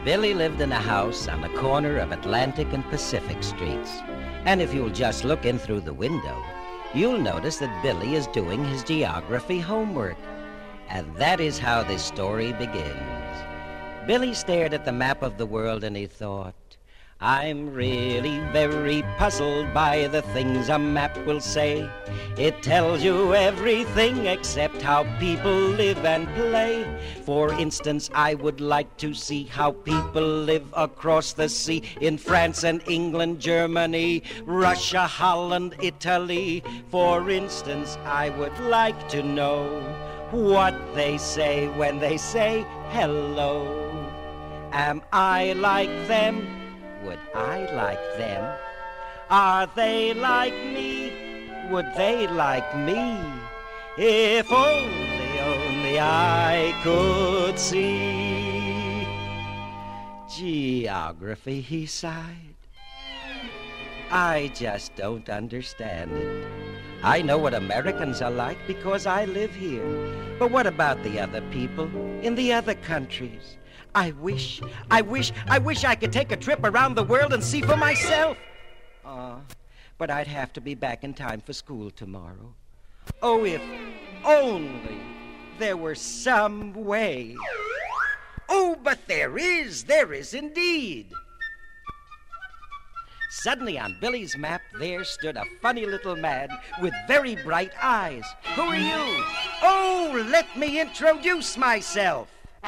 Billy lived in a house on the corner of Atlantic and Pacific Streets. And if you'll just look in through the window, you'll notice that Billy is doing his geography homework. And that is how this story begins. Billy stared at the map of the world and he thought, I'm really very puzzled by the things a map will say. It tells you everything except how people live and play. For instance, I would like to see how people live across the sea in France and England, Germany, Russia, Holland, Italy. For instance, I would like to know what they say when they say hello. Am I like them? Would I like them? Are they like me? Would they like me? If only I could see. Geography, he sighed. I just don't understand it. I know what Americans are like because I live here. But what about the other people in the other countries? I wish I could take a trip around the world and see for myself. But I'd have to be back in time for school tomorrow. Oh, if only there were some way. Oh, but there is indeed. Suddenly on Billy's map there stood a funny little man with very bright eyes. Who are you? Oh, let me introduce myself.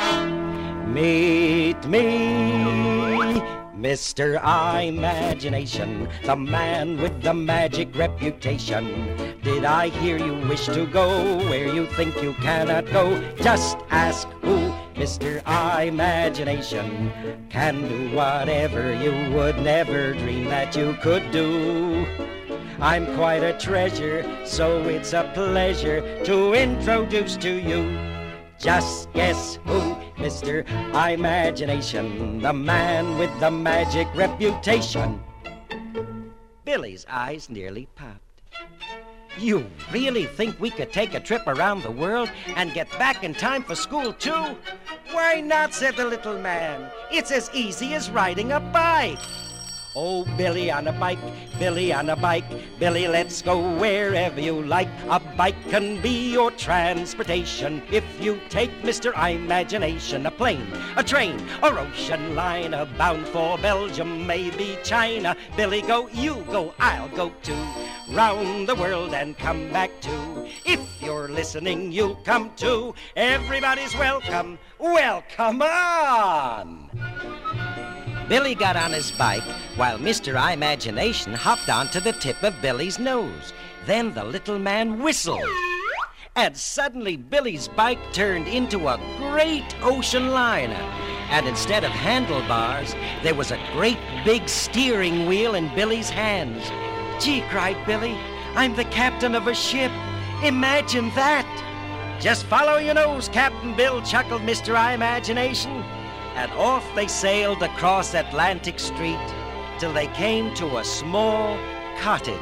Meet me, Mr. Imagination, the man with the magic reputation. Did I hear you wish to go where you think you cannot go? Just ask who, Mr. Imagination, can do whatever you would never dream that you could do. I'm quite a treasure, so it's a pleasure to introduce to you. Just guess who, Mr. Imagination, the man with the magic reputation. Billy's eyes nearly popped. You really think we could take a trip around the world and get back in time for school, too? Why not, said the little man. It's as easy as riding a bike. Oh, Billy on a bike, Billy on a bike, Billy, let's go wherever you like. A bike can be your transportation if you take Mr. Imagination. A plane, a train, or ocean liner bound for Belgium, maybe China. Billy, go, you go, I'll go too. Round the world and come back too. If you're listening, you'll come too. Everybody's welcome. Well, come on! Billy got on his bike while Mr. Imagination hopped onto the tip of Billy's nose. Then the little man whistled. And suddenly Billy's bike turned into a great ocean liner. And instead of handlebars, there was a great big steering wheel in Billy's hands. Gee, cried Billy, I'm the captain of a ship. Imagine that. Just follow your nose, Captain Bill, chuckled Mr. Imagination. And off they sailed across Atlantic Street till they came to a small cottage.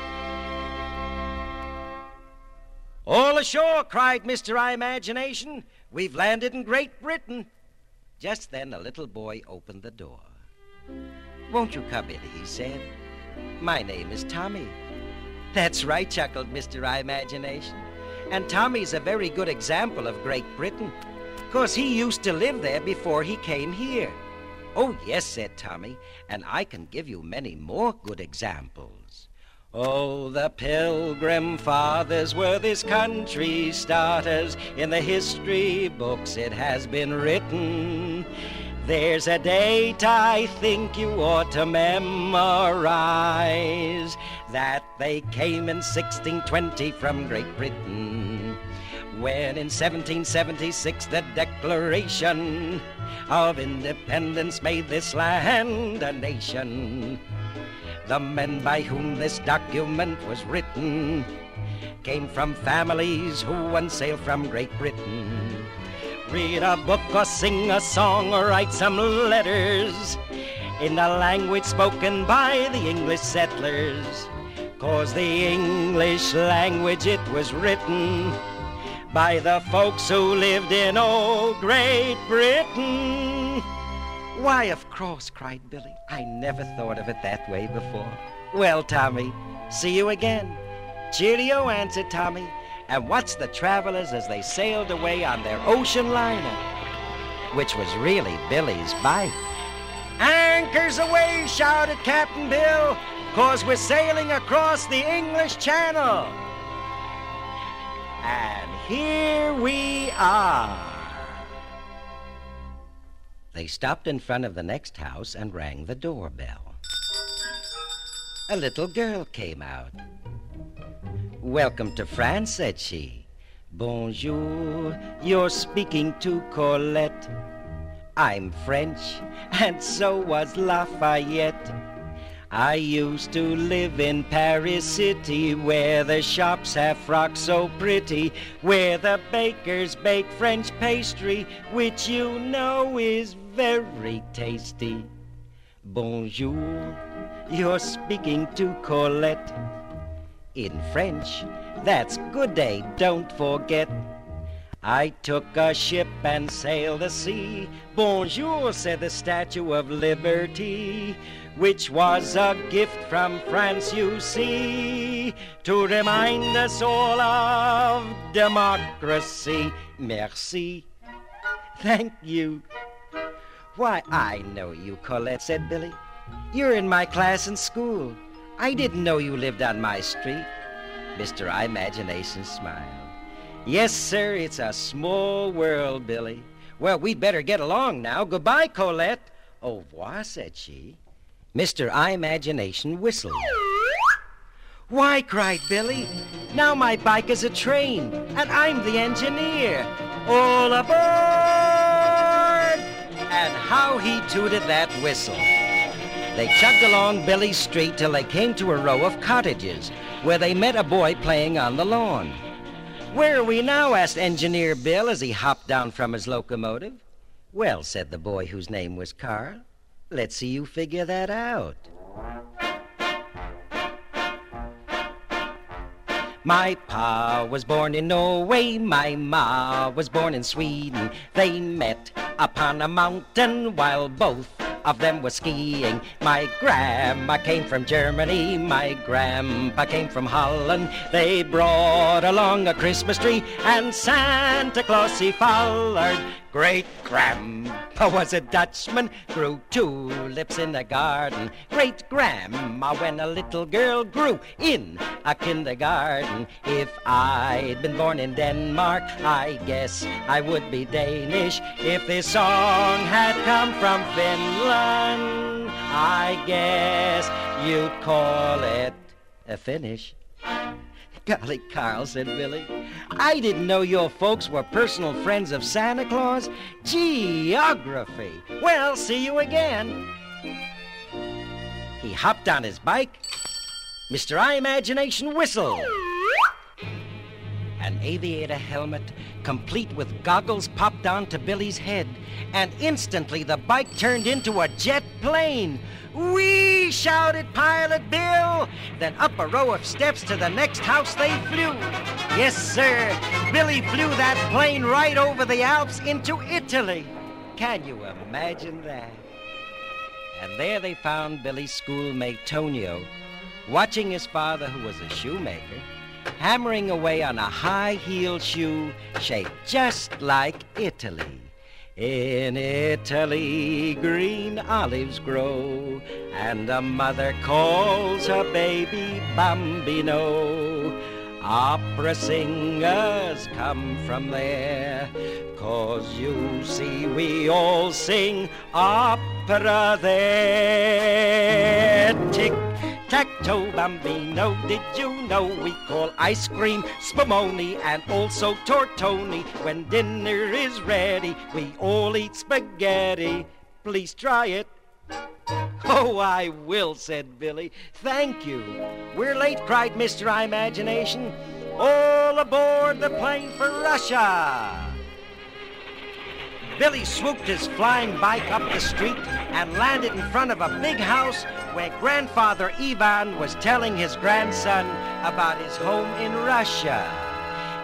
All ashore, cried Mr. Imagination. We've landed in Great Britain. Just then a little boy opened the door. Won't you come in, he said. My name is Tommy. That's right, chuckled Mr. Imagination. And Tommy's a very good example of Great Britain. 'Cause he used to live there before he came here. Oh, yes, said Tommy, and I can give you many more good examples. Oh, the Pilgrim Fathers were this country's starters. In the history books it has been written. There's a date I think you ought to memorize, that they came in 1620 from Great Britain, when in 1776 the Declaration of Independence made this land a nation. The men by whom this document was written came from families who once sailed from Great Britain. Read a book or sing a song or write some letters in the language spoken by the English settlers, 'cause the English language, it was written by the folks who lived in old Great Britain. Why, of course, cried Billy. I never thought of it that way before. Well, Tommy, see you again. Cheerio, answered Tommy, and watched the travelers as they sailed away on their ocean liner, which was really Billy's bike. Anchors away, shouted Captain Bill, 'cause we're sailing across the English Channel. And here we are. They stopped in front of the next house and rang the doorbell. A little girl came out. Welcome to France, said she. Bonjour, you're speaking to Colette. I'm French, and so was Lafayette. I used to live in Paris City, where the shops have frocks so pretty, where the bakers bake French pastry, which you know is very tasty. Bonjour, you're speaking to Colette. In French, that's good day, don't forget. I took a ship and sailed the sea. Bonjour, said the Statue of Liberty, which was a gift from France, you see, to remind us all of democracy. Merci. Thank you. Why, I know you, Colette, said Billy. You're in my class in school. I didn't know you lived on my street. Mr. Imagination smiled. Yes, sir, it's a small world, Billy. Well, we'd better get along now. Goodbye, Colette. Au revoir, said she. Mr. Imagination whistled. Why, cried Billy, now my bike is a train, and I'm the engineer. All aboard! And how he tooted that whistle. They chugged along Billy's street till they came to a row of cottages, where they met a boy playing on the lawn. Where are we now? Asked Engineer Bill as he hopped down from his locomotive. Well, said the boy whose name was Carl, let's see you figure that out. My pa was born in Norway, my ma was born in Sweden. They met upon a mountain while both of them were skiing. My grandma came from Germany, my grandpa came from Holland. They brought along a Christmas tree, and Santa Claus he followed. Great-grandpa was a Dutchman, grew tulips in the garden. Great-grandma, when a little girl, grew in a kindergarten. If I'd been born in Denmark, I guess I would be Danish. If this song had come from Finland, I guess you'd call it a Finnish. Golly, Carl, said Billy, I didn't know your folks were personal friends of Santa Claus. Geography. Well, see you again. He hopped on his bike. Mr. Imagination whistled. An aviator helmet, complete with goggles, popped onto Billy's head, and instantly the bike turned into a jet plane. Whee! Shouted Pilot Bill. Then up a row of steps to the next house they flew. Yes, sir, Billy flew that plane right over the Alps into Italy. Can you imagine that? And there they found Billy's schoolmate Tonio, watching his father, who was a shoemaker, hammering away on a high-heeled shoe shaped just like Italy. In Italy, green olives grow, and a mother calls her baby Bambino. Opera singers come from there, 'cause you see we all sing opera there. Tic-tac-toe, Bambino, did you know we call ice cream spumoni and also tortoni? When dinner is ready, we all eat spaghetti. Please try it. Oh, I will, said Billy. Thank you. We're late, cried Mr. Imagination. All aboard the plane for Russia. Billy swooped his flying bike up the street and landed in front of a big house where Grandfather Ivan was telling his grandson about his home in Russia.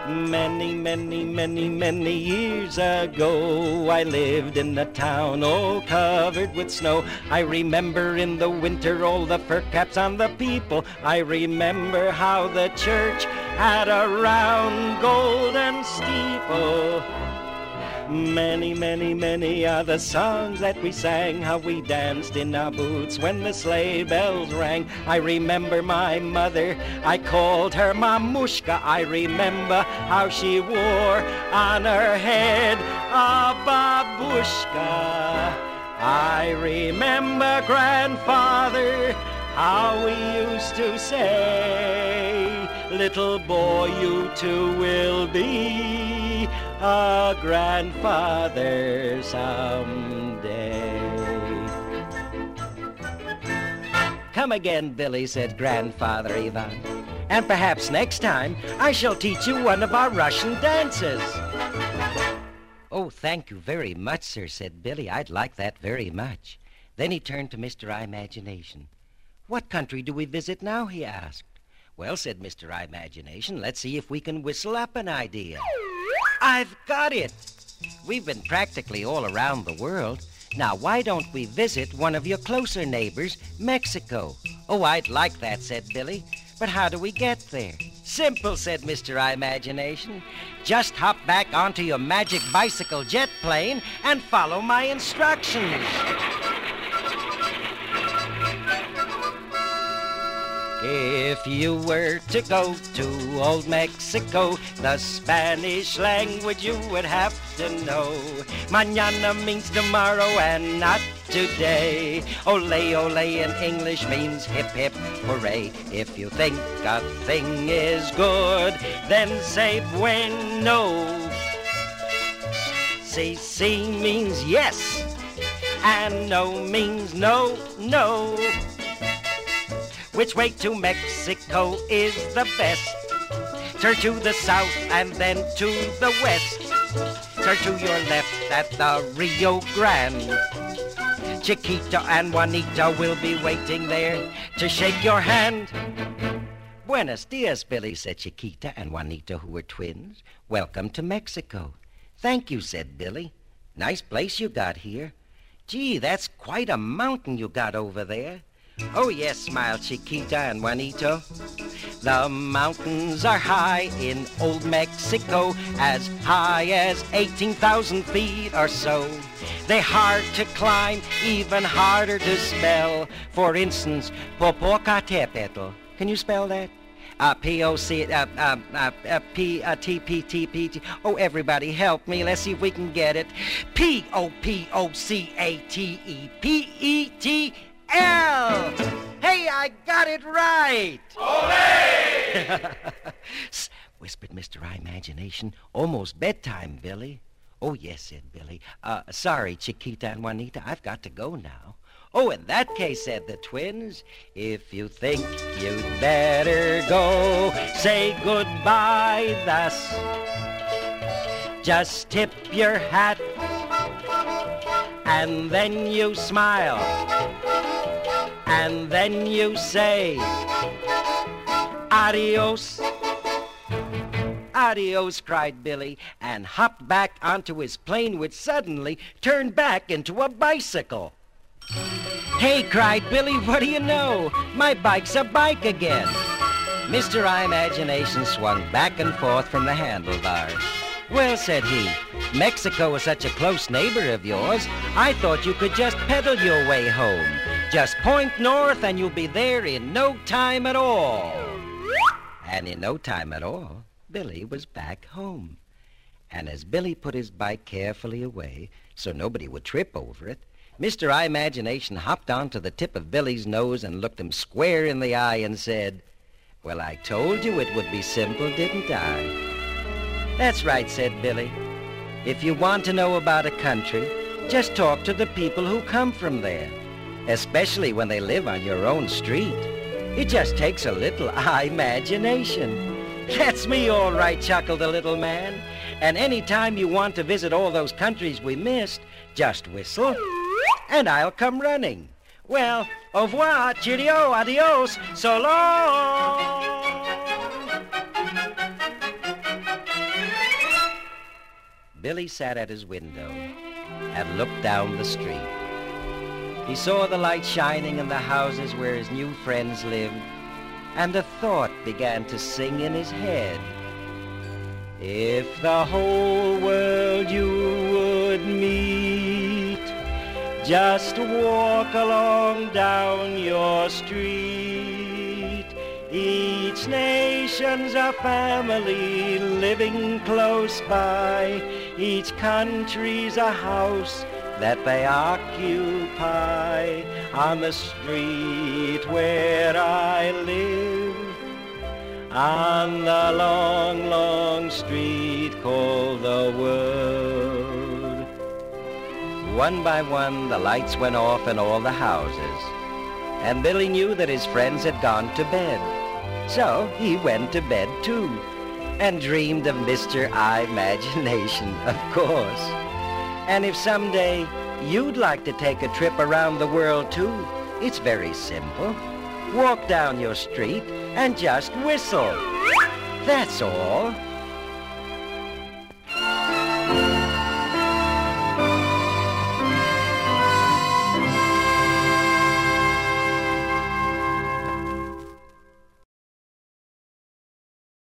Many, many, many, many years ago, I lived in a town all covered with snow. I remember in the winter all the fur caps on the people. I remember how the church had a round golden steeple. Many, many, many are the songs that we sang, how we danced in our boots when the sleigh bells rang. I remember my mother, I called her Mamushka. I remember how she wore on her head a babushka. I remember, grandfather, how we used to say, little boy, you too will be a grandfather someday. Come again, Billy, said Grandfather Ivan. And perhaps next time I shall teach you one of our Russian dances. Oh, thank you very much, sir, said Billy. I'd like that very much. Then he turned to Mr. Imagination. What country do we visit now, he asked. Well, said Mr. Imagination, let's see if we can whistle up an idea. I've got it! We've been practically all around the world. Now, why don't we visit one of your closer neighbors, Mexico? Oh, I'd like that, said Billy. But how do we get there? Simple, said Mr. Imagination. Just hop back onto your magic bicycle jet plane and follow my instructions. If you were to go to old Mexico, the Spanish language you would have to know. Mañana means tomorrow and not today. Ole, ole in English means hip, hip, hooray. If you think a thing is good, then say bueno. Si, si means yes, and no means no, no. Which way to Mexico is the best? Turn to the south and then to the west. Turn to your left at the Rio Grande. Chiquita and Juanita will be waiting there to shake your hand. Buenos dias, Billy, said Chiquita and Juanita, who were twins. Welcome to Mexico. Thank you, said Billy. Nice place you got here. Gee, that's quite a mountain you got over there. Oh, yes, smiled Chiquita and Juanito. The mountains are high in old Mexico, as high as 18,000 feet or so. They're hard to climb, even harder to spell. For instance, Popocatépetl. Can you spell that? P-O-C-P-T-P-T-P-T. Oh, everybody help me. Let's see if we can get it. P-O-P-O-C-A-T-E-P-E-T. L! Hey, I got it right! Olé! Whispered Mr. Imagination. Almost bedtime, Billy. Oh, yes, said Billy. Sorry, Chiquita and Juanita, I've got to go now. Oh, in that case, said the twins, if you think you'd better go, say goodbye thus. Just tip your hat, and then you smile. And then you say, adios. Adios, cried Billy, and hopped back onto his plane, which suddenly turned back into a bicycle. Hey, cried Billy, what do you know? My bike's a bike again. Mr. Imagination swung back and forth from the handlebars. Well, said he, Mexico is such a close neighbor of yours, I thought you could just pedal your way home. Just point north and you'll be there in no time at all. And in no time at all, Billy was back home. And as Billy put his bike carefully away so nobody would trip over it, Mr. Imagination hopped onto the tip of Billy's nose and looked him square in the eye and said, well, I told you it would be simple, didn't I? That's right, said Billy. If you want to know about a country, just talk to the people who come from there, especially when they live on your own street. It just takes a little imagination. That's me, all right, chuckled the little man. And any time you want to visit all those countries we missed, just whistle, and I'll come running. Well, au revoir, cheerio, adios, so long. Billy sat at his window and looked down the street. He saw the light shining in the houses where his new friends lived, and a thought began to sing in his head. If the whole world you would meet, just walk along down your street. Each nation's a family living close by. Each country's a house that they occupy. On the street where I live, on the long, long street called the world. One by one, the lights went off in all the houses, and Billy knew that his friends had gone to bed. So he went to bed too, and dreamed of Mr. Imagination, of course. And if someday you'd like to take a trip around the world too, it's very simple. Walk down your street and just whistle. That's all.